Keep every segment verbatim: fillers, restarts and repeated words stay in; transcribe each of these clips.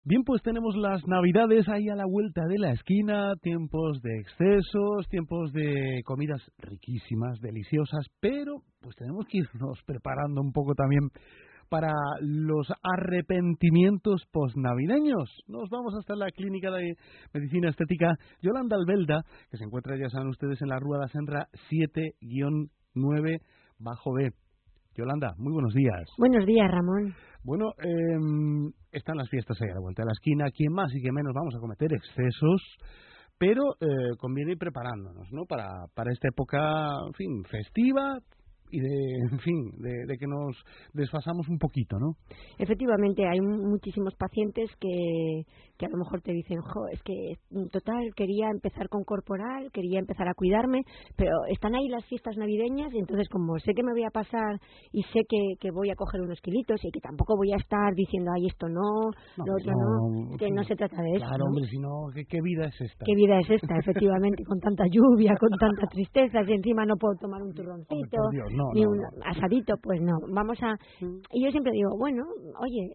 Bien, pues tenemos las Navidades ahí a la vuelta de la esquina, tiempos de excesos, tiempos de comidas riquísimas, deliciosas, pero pues tenemos que irnos preparando un poco también para los arrepentimientos posnavideños. Nos vamos hasta la Clínica de Medicina Estética Yolanda Albelda, que se encuentra, ya saben ustedes, en la Rúa de la Senra siete guión nueve bajo B. Yolanda, muy buenos días. Buenos días, Ramón. Bueno, eh, están las fiestas ahí a la vuelta de la esquina. Quien más y quien menos vamos a cometer excesos, pero eh, conviene ir preparándonos, ¿no? Para, para esta época, en fin, festiva y de, en fin, de, de que nos desfasamos un poquito, ¿no? Efectivamente, hay muchísimos pacientes que, que a lo mejor te dicen, jo, es que total, quería empezar con corporal, quería empezar a cuidarme, pero están ahí las fiestas navideñas y entonces como sé que me voy a pasar y sé que, que voy a coger unos kilitos y que tampoco voy a estar diciendo, ay, esto no, no lo otro no, no, que no se trata de eso. Claro, ¿no? hombre, si no, ¿qué, ¿qué vida es esta? ¿Qué vida es esta? Efectivamente, con tanta lluvia, con tanta tristeza, y encima no puedo tomar un turroncito. Hombre, por Dios, no, ni no, un no. asadito, pues no, vamos a... Y yo siempre digo, bueno, oye,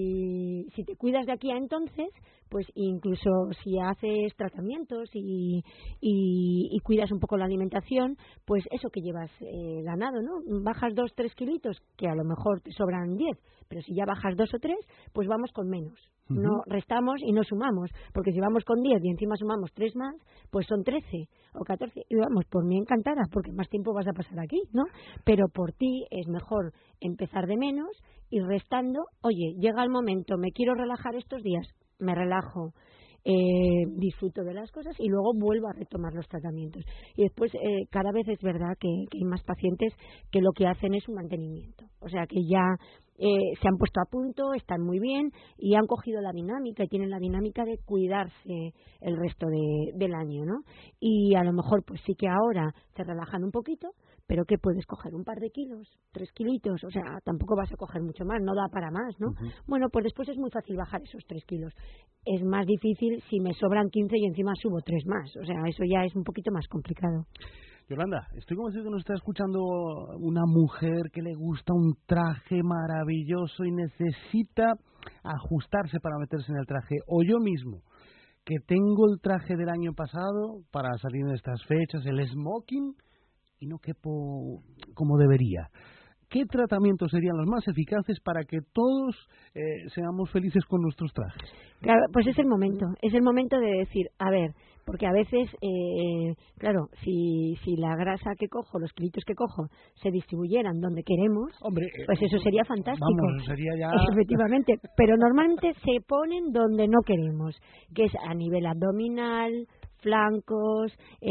si, si te cuidas de aquí a entonces, pues incluso si haces tratamientos y, y, y cuidas un poco la alimentación, pues eso que llevas eh, ganado, ¿no? Bajas dos, tres kilitos, que a lo mejor te sobran diez, pero si ya bajas dos o tres, pues vamos con menos. Uh-huh. No restamos y no sumamos, porque si vamos con diez y encima sumamos tres más, pues son trece o catorce. Y vamos, por mí encantada, porque más tiempo vas a pasar aquí, ¿no? Pero por ti es mejor empezar de menos y restando, oye, llega el momento, me quiero relajar estos días, me relajo, eh, disfruto de las cosas y luego vuelvo a retomar los tratamientos. Y después, eh, cada vez es verdad que, que hay más pacientes que lo que hacen es un mantenimiento. O sea, que ya eh, se han puesto a punto, están muy bien y han cogido la dinámica y tienen la dinámica de cuidarse el resto de, del año, ¿no? Y a lo mejor, pues sí que ahora se relajan un poquito, pero que puedes coger un par de kilos, tres kilitos, o sea, tampoco vas a coger mucho más, no da para más, ¿no? Uh-huh. Bueno, pues después es muy fácil bajar esos tres kilos. Es más difícil si me sobran quince y encima subo tres más, o sea, eso ya es un poquito más complicado. Yolanda, estoy convencido que nos está escuchando una mujer que le gusta un traje maravilloso y necesita ajustarse para meterse en el traje, o yo mismo, que tengo el traje del año pasado para salir en estas fechas, el smoking, y no quepo como debería. ¿Qué tratamientos serían los más eficaces para que todos eh, seamos felices con nuestros trajes? Claro, pues es el momento, es el momento de decir, a ver, porque a veces, eh, claro, si, si la grasa que cojo, los kilitos que cojo, se distribuyeran donde queremos, Hombre, pues eso sería fantástico. Vamos, sería ya... Efectivamente, pero normalmente se ponen donde no queremos, que es a nivel abdominal, flancos,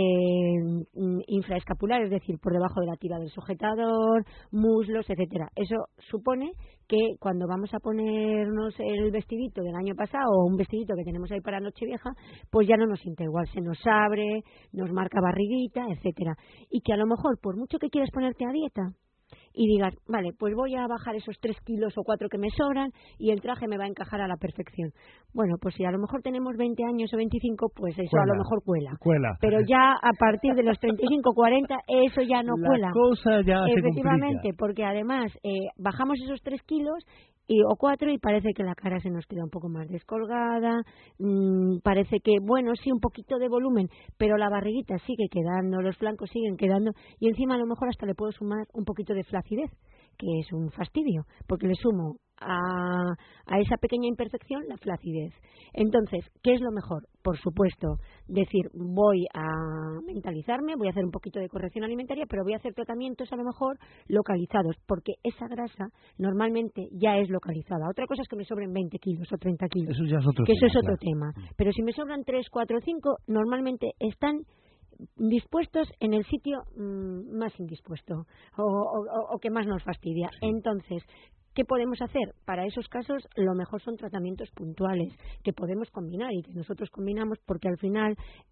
eh, infraescapular, es decir, por debajo de la tira del sujetador, muslos, etcétera. Eso supone que cuando vamos a ponernos el vestidito del año pasado o un vestidito que tenemos ahí para Nochevieja, pues ya no nos sienta igual, se nos abre, nos marca barriguita, etcétera. Y que a lo mejor, por mucho que quieras ponerte a dieta y digas, vale, pues voy a bajar esos tres kilos o cuatro que me sobran y el traje me va a encajar a la perfección. Bueno, pues si a lo mejor tenemos veinte años o veinticinco, pues eso cuela, a lo mejor cuela. Cuela. Pero ya a partir de los treinta y cinco, cuarenta, eso ya no la cuela. La cosa ya Efectivamente, se complica. Porque además eh, bajamos esos tres kilos y, o cuatro y parece que la cara se nos queda un poco más descolgada, mmm, parece que, bueno, sí, un poquito de volumen, pero la barriguita sigue quedando, los flancos siguen quedando y encima a lo mejor hasta le puedo sumar un poquito de flacidez, que es un fastidio, porque le sumo a, a esa pequeña imperfección la flacidez. Entonces, ¿qué es lo mejor? Por supuesto, decir, voy a mentalizarme, voy a hacer un poquito de corrección alimentaria, pero voy a hacer tratamientos a lo mejor localizados, porque esa grasa normalmente ya es localizada. Otra cosa es que me sobren veinte kilos o treinta kilos, eso ya es otro que tema, eso es otro claro. tema. Pero si me sobran tres, cuatro, cinco, normalmente están dispuestos en el sitio mmm, más indispuesto o, o, o que más nos fastidia. Sí. Entonces, ¿qué podemos hacer? Para esos casos, lo mejor son tratamientos puntuales que podemos combinar y que nosotros combinamos porque al final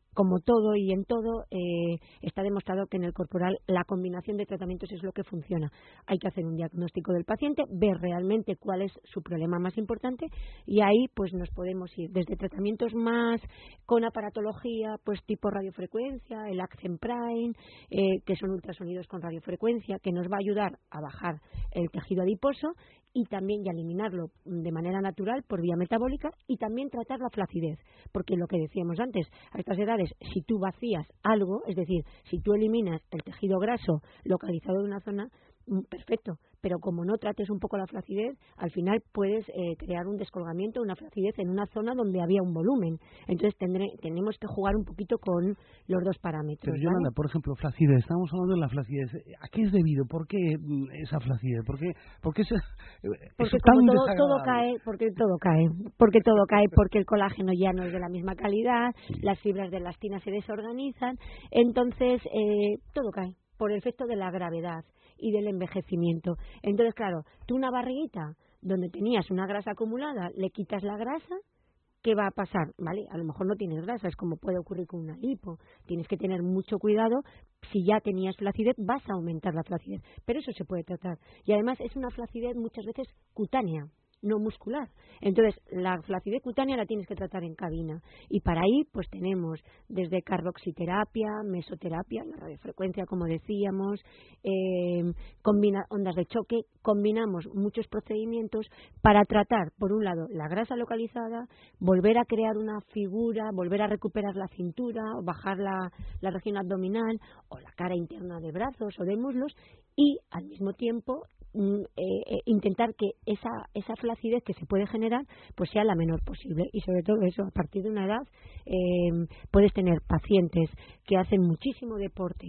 como todo y en todo, eh, está demostrado que en el corporal la combinación de tratamientos es lo que funciona. Hay que hacer un diagnóstico del paciente, ver realmente cuál es su problema más importante y ahí pues nos podemos ir desde tratamientos más con aparatología, pues tipo radiofrecuencia, el Accent Prime, eh, que son ultrasonidos con radiofrecuencia, que nos va a ayudar a bajar el tejido adiposo y también y a eliminarlo de manera natural por vía metabólica y también tratar la flacidez, porque lo que decíamos antes, a estas edades, si tú vacías algo, es decir, si tú eliminas el tejido graso localizado en una zona, perfecto, pero como no trates un poco la flacidez, al final puedes eh, crear un descolgamiento, una flacidez en una zona donde había un volumen. Entonces tendré, tenemos que jugar un poquito con los dos parámetros. Pero Yolanda, ¿vale? por ejemplo, flacidez, estamos hablando de la flacidez. ¿A qué es debido? ¿Por qué esa flacidez? ¿Por qué, por qué ese, porque eso como tan todo, todo desagradable? cae, porque todo cae, porque todo cae, porque el colágeno ya no es de la misma calidad, Sí. las fibras de elastina se desorganizan, entonces eh, todo cae por el efecto de la gravedad y del envejecimiento. Entonces, claro, tú una barriguita donde tenías una grasa acumulada, le quitas la grasa, ¿qué va a pasar? ¿Vale? A lo mejor no tienes grasa, es como puede ocurrir con una lipo. Tienes que tener mucho cuidado. Si ya tenías flacidez, vas a aumentar la flacidez. Pero eso se puede tratar. Y además es una flacidez muchas veces cutánea, no muscular. Entonces, la flacidez cutánea la tienes que tratar en cabina. Y para ahí, pues tenemos desde carboxiterapia, mesoterapia, la radiofrecuencia, como decíamos, eh, combina, ondas de choque, combinamos muchos procedimientos para tratar, por un lado, la grasa localizada, volver a crear una figura, volver a recuperar la cintura, o bajar la, la región abdominal, o la cara interna de brazos o de muslos, y al mismo tiempo Eh, eh, intentar que esa esa flacidez que se puede generar pues sea la menor posible y sobre todo eso, a partir de una edad eh, puedes tener pacientes que hacen muchísimo deporte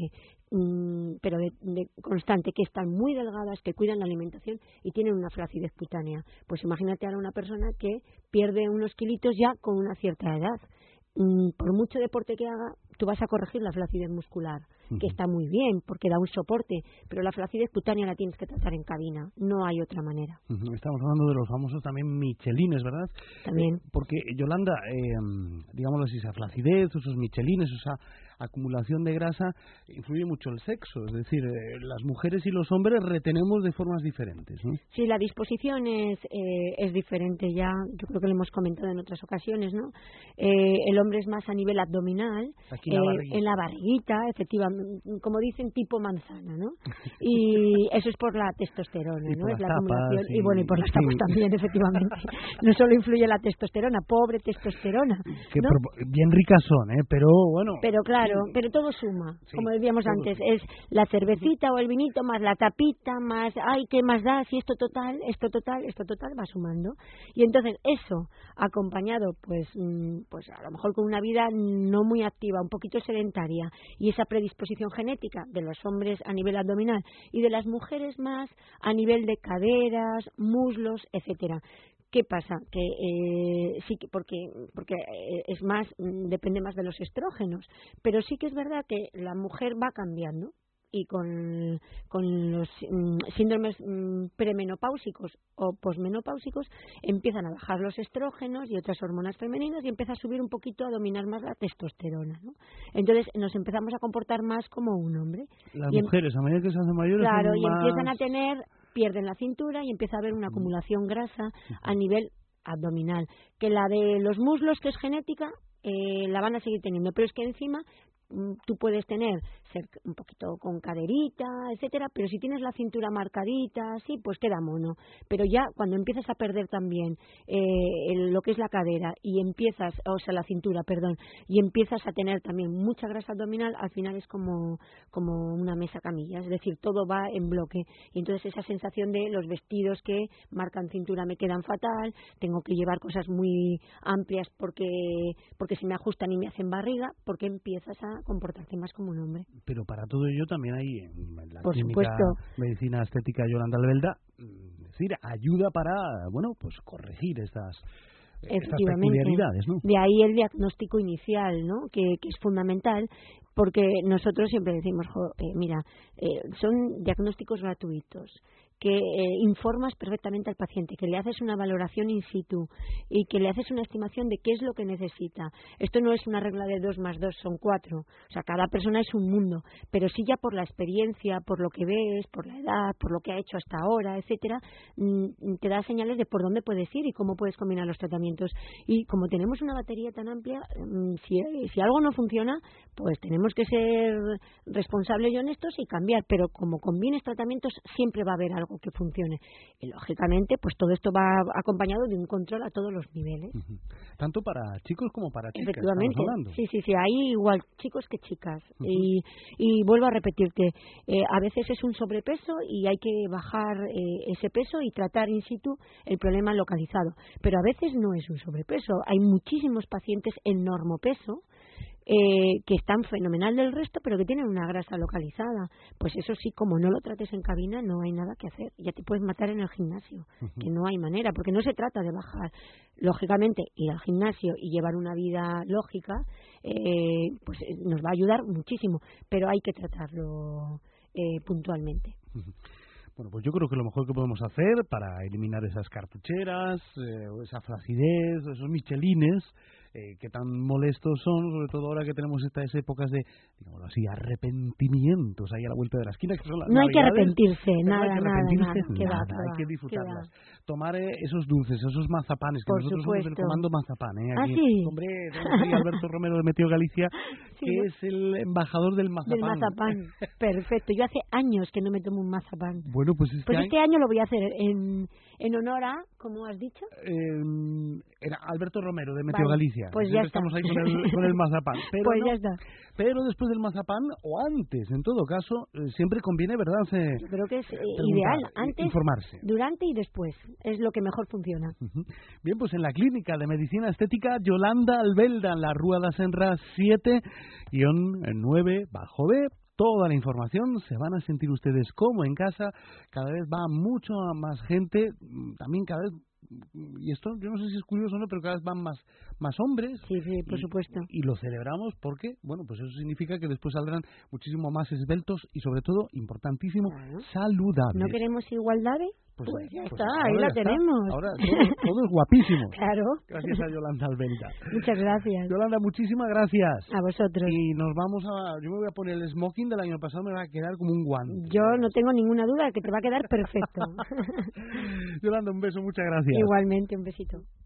mmm, pero de, de constante, que están muy delgadas, que cuidan la alimentación y tienen una flacidez cutánea. Pues imagínate ahora una persona que pierde unos kilitos ya con una cierta edad. Mm, por mucho deporte que haga, tú vas a corregir la flacidez muscular, uh-huh. que está muy bien, porque da un soporte, pero la flacidez cutánea la tienes que tratar en cabina, no hay otra manera. Uh-huh. Estamos hablando de los famosos también michelines, ¿verdad? También. Eh, porque, Yolanda, eh, digámoslo así, esa flacidez, esos michelines, esa acumulación de grasa, influye mucho el sexo, es decir, eh, las mujeres y los hombres retenemos de formas diferentes, ¿no? Sí, la disposición es, eh, es diferente ya, yo creo que lo hemos comentado en otras ocasiones, ¿no? Eh, el hombre es más a nivel abdominal, Aquí en, la eh, en la barriguita, efectivamente, como dicen, tipo manzana, ¿no? Y eso es por la testosterona, y ¿no? por Es la tapas, acumulación, y, y bueno, y por las sí. tapas también, efectivamente. No solo influye la testosterona, pobre testosterona, que ¿no? Bien ricas son, ¿eh? Pero bueno. Pero claro, pero todo suma, sí, como decíamos antes, suma. Es la cervecita o el vinito más la tapita, más, ay, ¿qué más da? Si esto total, esto total, esto total va sumando. Y entonces eso, acompañado, pues, pues a lo mejor con una vida no muy activa, un poquito sedentaria, y esa predisposición genética de los hombres a nivel abdominal y de las mujeres más a nivel de caderas, muslos, etcétera. ¿Qué pasa? Que eh, sí, porque porque es más, depende más de los estrógenos, pero sí que es verdad que la mujer va cambiando y con, con los mm, síndromes mm, premenopáusicos o posmenopáusicos empiezan a bajar los estrógenos y otras hormonas femeninas y empieza a subir un poquito, a dominar más la testosterona, ¿no? Entonces nos empezamos a comportar más como un hombre. Las y mujeres, a medida que se hacen mayores, claro, son y más... empiezan a tener, pierden la cintura y empieza a haber una acumulación grasa a nivel abdominal, que la de los muslos, que es genética, eh, la van a seguir teniendo, pero es que encima tú puedes tener ser un poquito con caderita, etcétera, pero si tienes la cintura marcadita, sí, pues queda mono. Pero ya cuando empiezas a perder también eh, el, lo que es la cadera y empiezas, o sea, la cintura, perdón, y empiezas a tener también mucha grasa abdominal, al final es como como una mesa camilla, es decir, todo va en bloque. Y entonces esa sensación de los vestidos que marcan cintura me quedan fatal, tengo que llevar cosas muy amplias porque porque se me ajustan y me hacen barriga, porque empiezas a comportarte más como un hombre. Pero para todo ello también hay en la Por clínica supuesto. Medicina Estética Yolanda Albelda, es decir, ayuda para, bueno, pues corregir estas, estas peculiaridades, ¿no? De ahí el diagnóstico inicial, ¿no? Que, que es fundamental, porque nosotros siempre decimos, jo, eh, mira, eh, son diagnósticos gratuitos, que eh, informas perfectamente al paciente, que le haces una valoración in situ y que le haces una estimación de qué es lo que necesita. Esto no es una regla de dos más dos son cuatro, o sea, cada persona es un mundo, pero sí ya por la experiencia, por lo que ves, por la edad, por lo que ha hecho hasta ahora, etcétera, mmm, te da señales de por dónde puedes ir y cómo puedes combinar los tratamientos. Y como tenemos una batería tan amplia, mmm, si, si algo no funciona, pues tenemos que ser responsables y honestos y cambiar, pero como combines tratamientos siempre va a haber algo que funcione. Y lógicamente, pues todo esto va acompañado de un control a todos los niveles. Uh-huh. Tanto para chicos como para chicas. Efectivamente, estamos hablando. sí, sí, sí, ahí igual chicos que chicas. Uh-huh. y, y vuelvo a repetirte, eh, a veces es un sobrepeso y hay que bajar eh, ese peso y tratar in situ el problema localizado, pero a veces no es un sobrepeso. Hay muchísimos pacientes en normopeso Eh, que están fenomenal del resto, pero que tienen una grasa localizada. Pues eso sí, como no lo trates en cabina, no hay nada que hacer. Ya te puedes matar en el gimnasio, uh-huh. que no hay manera, porque no se trata de bajar. Lógicamente, ir al gimnasio y llevar una vida lógica, eh, pues nos va a ayudar muchísimo, pero hay que tratarlo eh, puntualmente. Uh-huh. Bueno, pues yo creo que lo mejor que podemos hacer para eliminar esas cartucheras, eh, esa flacidez, esos michelines, eh, que tan molestos son, sobre todo ahora que tenemos estas épocas de, digámoslo así, arrepentimientos ahí a la vuelta de la esquina, que son las No hay navidades, que arrepentirse, nada, no hay que arrepentirse nada, nada, nada, nada, hay que disfrutarlas. Tomar eh, esos dulces, esos mazapanes, que Por nosotros supuesto. somos el comando mazapán, ¿eh? ¿Ah, Aquí, sí? hombre, tenemos ahí a Alberto Romero de Meteo Galicia, sí, que ¿no? es el embajador del mazapán. Del mazapán, perfecto. Yo hace años que no me tomo un mazapán. Bueno, pues este, pues año, este año lo voy a hacer en, en honor a, ¿cómo has dicho? Eh, era Alberto Romero de Meteo vale, Galicia. Pues Siempre ya está. estamos ahí con el, con el mazapán. Pero pues no, ya está. Pero después del mazapán, o antes, en todo caso, eh, siempre conviene, ¿verdad? Se, Yo creo que es eh, ideal, ideal, antes, informarse. Durante y después. Es lo que mejor funciona. Uh-huh. Bien, pues en la Clínica de Medicina Estética Yolanda Albelda, en la Rúa da Senra siete, guión nueve, bajo B. Toda la información, se van a sentir ustedes como en casa, cada vez va mucho más gente, también cada vez, y esto yo no sé si es curioso o no, pero cada vez van más más hombres. Sí, sí, por y, supuesto. Y lo celebramos porque, bueno, pues eso significa que después saldrán muchísimo más esbeltos y sobre todo, importantísimo, claro. saludables. ¿No queremos igualdad? Pues, pues ya pues está, ahí la está. tenemos. Ahora todos, todos guapísimos. Claro. Gracias a Yolanda Albelda. Muchas gracias. Yolanda, muchísimas gracias. A vosotros. Y nos vamos a... Yo me voy a poner el smoking del año pasado, me va a quedar como un guante. Yo no tengo ninguna duda de que te va a quedar perfecto. Yolanda, un beso, muchas gracias. Igualmente, un besito.